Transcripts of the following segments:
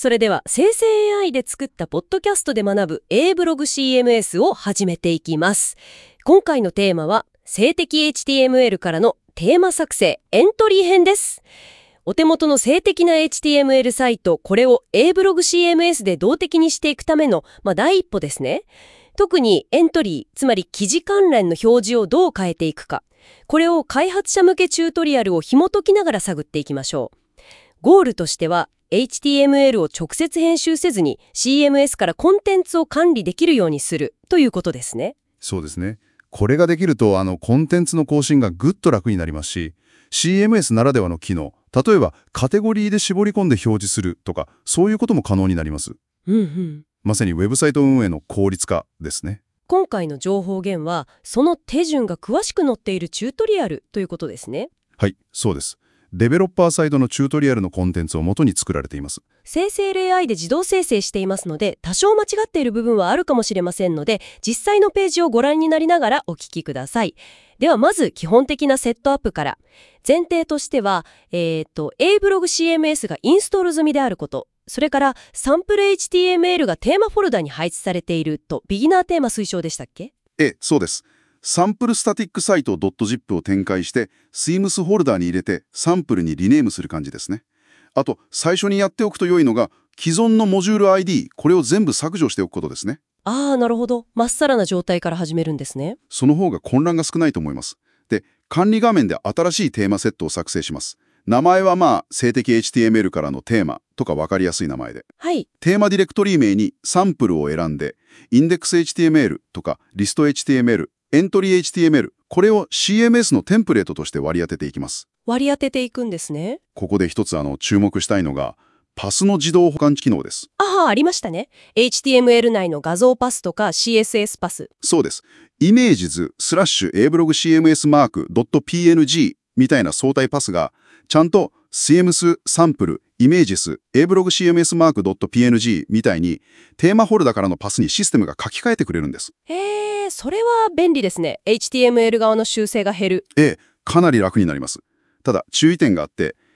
それでは生成 AI で作ったポッドキャストで学ぶ A ブログ CMS を始めていきます。今回のテーマは静的 HTML からのテーマ作成エントリー編です。お手元の静的な HTML サイト、これを A ブログ CMS で動的にしていくための、第一歩ですね。特にエントリー、つまり記事関連の表示をどう変えていくか。これを開発者向けチュートリアルを紐解きながら探っていきましょう。ゴールとしては HTML を直接編集せずに CMS からコンテンツを管理できるようにするということですね。 そうですね。これができるとコンテンツの更新がぐっと楽になりますし、CMS ならではの機能、例えばカテゴリーで絞り込んで表示するとか、そういうことも可能になります。まさにウェブサイト運営の効率化ですね。 今回の情報源はその手順が詳しく載っているチュートリアルということですね。 はい、そうです。デベロッパーサイドのチュートリアルのコンテンツを元に作られています。 生成 AI で自動生成していますので、多少間違っている部分はあるかもしれませんので、実際のページをご覧になりながらお聞きください。ではまず基本的なセットアップから。前提としては、A ブログ CMS がインストール済みであること、それからサンプル HTML がテーマフォルダに配置されていると、ビギナーテーマ推奨でしたっけ？ そうです。サンプルスタティックサイト .zip を展開して、Seams フォルダに入れてサンプルにリネームする感じですね。あと、最初にやっておくと良いのが、既存のモジュール ID、これを全部削除しておくことですね。 なるほど。まっさらな状態から始めるんですね。 その方が混乱が少ないと思います。で、管理画面で新しいテーマセットを作成します。名前は静的 HTML からのテーマとか分かりやすい名前で。 はい。 テーマディレクトリ名にサンプルを選んで、インデックス HTML とかリスト HTML、エントリー HTML、これを CMS のテンプレートとして割り当てていきます。 割り当てていくんですね。 ここで一つ注目したいのが、パスの自動保管機能です。 ありましたね。HTML 内の画像パスとか CSS パス。 そうです。イメージズ/A ブログ CMS マーク .png みたいな相対パスが、ちゃんと CMS サンプル、イメージス、A ブログ CMS マーク .png みたいにテーマフォルダからのパスにシステムが書き換えてくれるんです。 それは便利ですね。HTML 側の修正が減る。 かなり楽になります。ただ注意点があって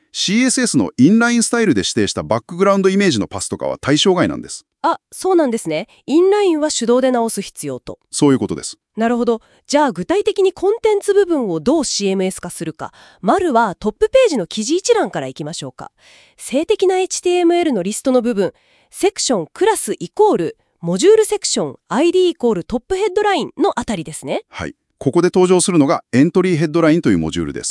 、CSS のインラインスタイルで指定したバックグラウンドイメージのパスとかは対象外なんです。 そうなんですね。インラインは手動で直す必要と。 そういうことです。 なるほど。じゃあ具体的にコンテンツ部分をどう CMS 化するか。まずはトップページの記事一覧からいきましょうか。静的な HTML のリストの部分、セクションクラスイコールモジュールセクション ID イコールトップヘッドラインのあたりですね。 はい。ここで登場するのがエントリーヘッドラインというモジュールです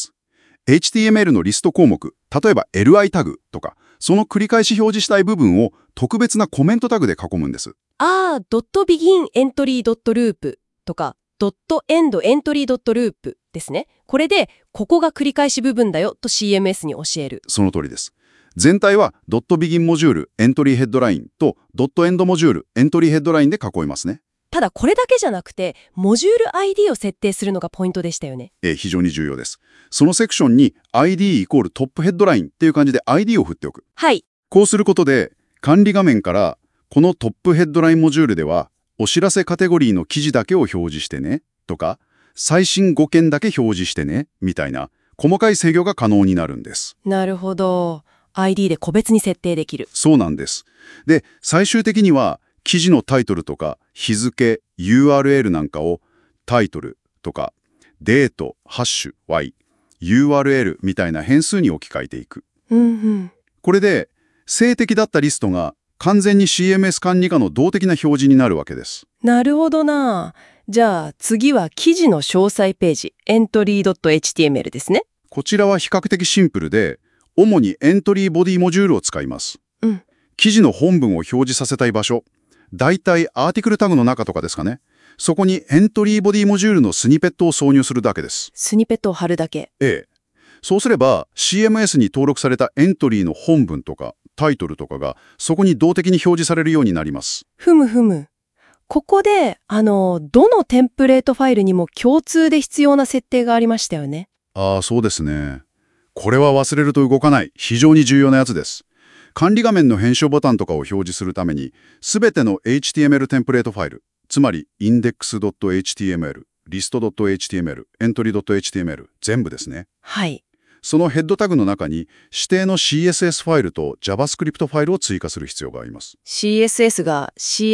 。HTML のリスト項目、例えば LI タグとか、その繰り返し表示したい部分を特別なコメントタグで囲むんです。 ドットビギンエントリードットループとか、ドットエンドエントリードットループですね。これで、ここが繰り返し部分だよと CMS に教える。 その通りです。全体はドットビギンモジュール、エントリーヘッドラインとドットエンドモジュール、エントリーヘッドラインで囲いますね。 ただこれだけじゃなくて、モジュール ID を設定するのがポイントでしたよね。 非常に重要です。そのセクションに ID イコールトップヘッドラインっていう感じで ID を振っておく。 はい。 こうすることで、管理画面からこのトップヘッドラインモジュールでは、お知らせカテゴリーの記事だけを表示してね、とか、最新5件だけ表示してね、みたいな細かい制御が可能になるんです。 なるほど。ID で個別に設定できる。 そうなんです。で、最終的には、記事のタイトルとか日付、URL なんかをタイトルとかデート、ハッシュ、Y、URL みたいな変数に置き換えていく。これで静的だったリストが完全に CMS 管理下の動的な表示になるわけです。 なるほどな。じゃあ次は記事の詳細ページ、エントリー .html ですね。 こちらは比較的シンプルで、主にエントリーボディモジュールを使います。記事の本文を表示させたい場所、だいたいアーティクルタグの中とかですかね。そこにエントリーボディモジュールのスニペットを挿入するだけです。 スニペットを貼るだけ。 そうすれば CMS に登録されたエントリーの本文とかタイトルとかがそこに動的に表示されるようになります。 ここで、どのテンプレートファイルにも共通で必要な設定がありましたよね。 そうですね。これは忘れると動かない非常に重要なやつです。管理画面の編集ボタンとかを表示するために、すべての HTML テンプレートファイル、つまり index.html、list.html、entry.html、全部ですね。 はい。 そのヘッドタグの中に指定の CSS ファイルと JavaScript ファイルを追加する必要があります。 CSS が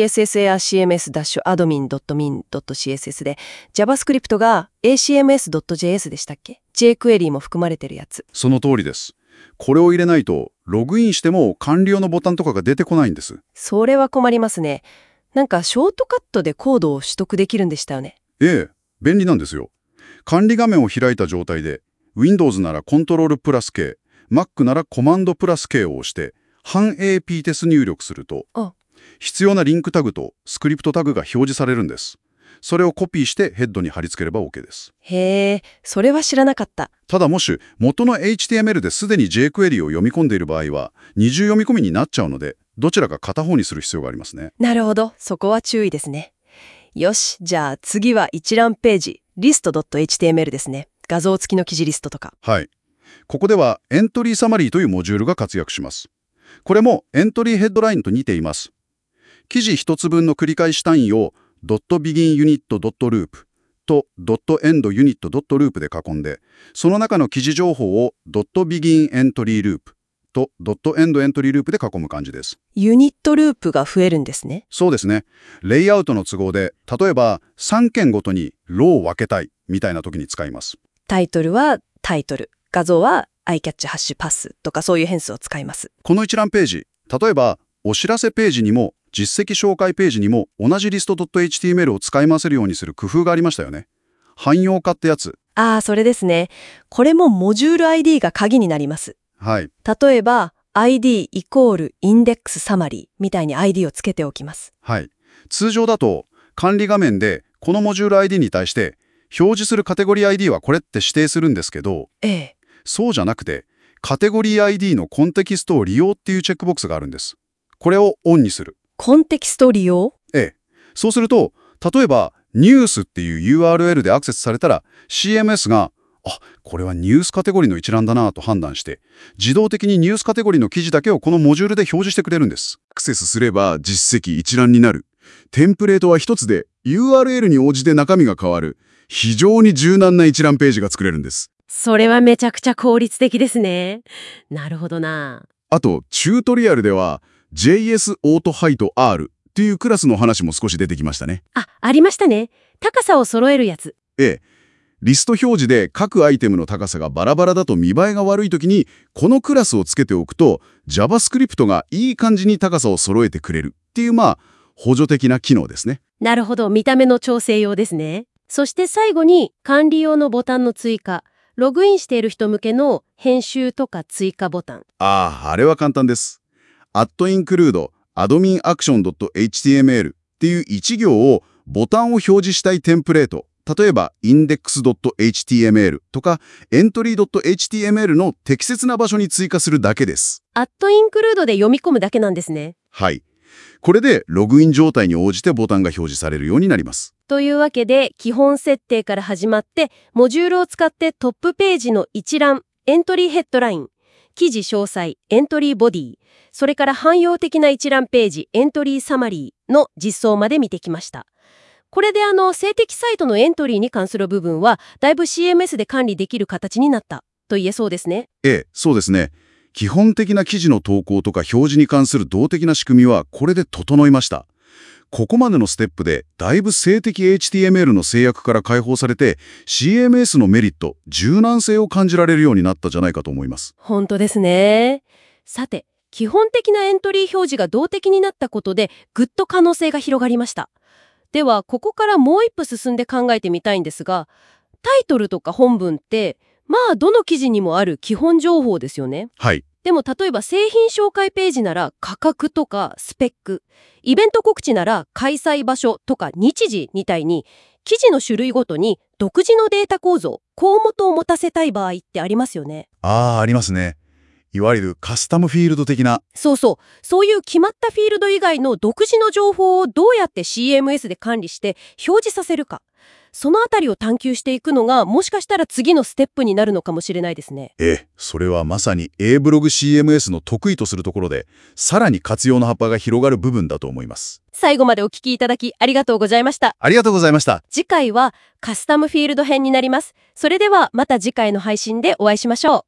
css-cms-admin.min.css で、JavaScript が acms.js でしたっけ？ jQuery も含まれてるやつ。 その通りです。これを入れないと、ログインしても管理用のボタンとかが出てこないんです。 それは困りますね。なんかショートカットでコードを取得できるんでしたよね。 ええ、便利なんですよ。管理画面を開いた状態で、Windows なら Ctrl+K、Mac なら Command+K を押して、半 AP テス入力すると、必要なリンクタグとスクリプトタグが表示されるんです。それをコピーしてヘッドに貼り付ければ OK です。 へえ、それは知らなかった。 ただもし元の HTML ですでに jQuery を読み込んでいる場合は、二重読み込みになっちゃうので、どちらか片方にする必要がありますね。 なるほど、そこは注意ですね。よし、じゃあ次は一覧ページ、list.html ですね。画像付きの記事リストとか。 はい。ここではエントリーサマリーというモジュールが活躍します。これもエントリーヘッドラインと似ています。記事一つ分の繰り返し単位を .beginUnit.loop と .endUnit.loop で囲んで、その中の記事情報を .beginEntryLoop と .endEntryLoop で囲む感じです。 ユニットループが増えるんですね。 そうですね。レイアウトの都合で、例えば3件ごとにローを分けたいみたいな時に使います。 タイトルはタイトル、画像はiCatch#pass とかそういう変数を使います。 この一覧ページ、例えばお知らせページにも実績紹介ページにも同じリスト .html を使い回せるようにする工夫がありましたよね。汎用化ってやつ。 ああ、それですね。これもモジュール ID が鍵になります。 はい。 例えば ID イコールインデックスサマリーみたいに ID をつけておきます。 はい。通常だと管理画面でこのモジュール ID に対して表示するカテゴリー ID はこれって指定するんですけど、そうじゃなくてカテゴリー ID のコンテキストを利用っていうチェックボックスがあるんです。これをオンにする。 コンテキスト利用？ そうすると、例えばニュースっていう URL でアクセスされたら CMS がこれはニュースカテゴリーの一覧だなと判断して、自動的にニュースカテゴリーの記事だけをこのモジュールで表示してくれるんです。 アクセスすれば実績一覧になる。テンプレートは一つで URL に応じて中身が変わる。非常に柔軟な一覧ページが作れるんです。 それはめちゃくちゃ効率的ですね。なるほどな。 あと、チュートリアルでは JS オートハイト R っていうクラスの話も少し出てきましたね。 ありましたね。高さを揃えるやつ。 リスト表示で各アイテムの高さがバラバラだと見栄えが悪いときに、このクラスをつけておくと、JavaScript がいい感じに高さを揃えてくれるっていう、補助的な機能ですね。 なるほど、見た目の調整用ですね。そして最後に管理用のボタンの追加。ログインしている人向けの編集とか追加ボタン。 あれは簡単です。@include admin-action.html っていう一行をボタンを表示したいテンプレート。例えば index.html とか entry.html の適切な場所に追加するだけです。 @includeで読み込むだけなんですね。 はい。これでログイン状態に応じてボタンが表示されるようになります。 というわけで、基本設定から始まって、モジュールを使ってトップページの一覧、エントリーヘッドライン、記事詳細、エントリーボディ、それから汎用的な一覧ページ、エントリーサマリーの実装まで見てきました。これで静的サイトのエントリーに関する部分は、だいぶ CMS で管理できる形になったと言えそうですね。 そうですね。基本的な記事の投稿とか表示に関する動的な仕組みはこれで整いました。ここまでのステップでだいぶ静的 HTML の制約から解放されて CMS のメリット、柔軟性を感じられるようになったんじゃないかと思います。 本当ですね。さて、基本的なエントリー表示が動的になったことでぐっと可能性が広がりました。では、ここからもう一歩進んで考えてみたいんですが、タイトルとか本文ってどの記事にもある基本情報ですよね。 はい。 でも例えば製品紹介ページなら価格とかスペック、イベント告知なら開催場所とか日時みたいに記事の種類ごとに独自のデータ構造、項目を持たせたい場合ってありますよね。 ありますね。いわゆるカスタムフィールド的な。 そういう決まったフィールド以外の独自の情報をどうやって CMS で管理して表示させるか。そのあたりを探求していくのがもしかしたら次のステップになるのかもしれないですね。 それはまさに A ブログ CMS の得意とするところで、さらに活用の幅が広がる部分だと思います。 最後までお聞きいただきありがとうございました。 ありがとうございました。 次回はカスタムフィールド編になります。それではまた次回の配信でお会いしましょう。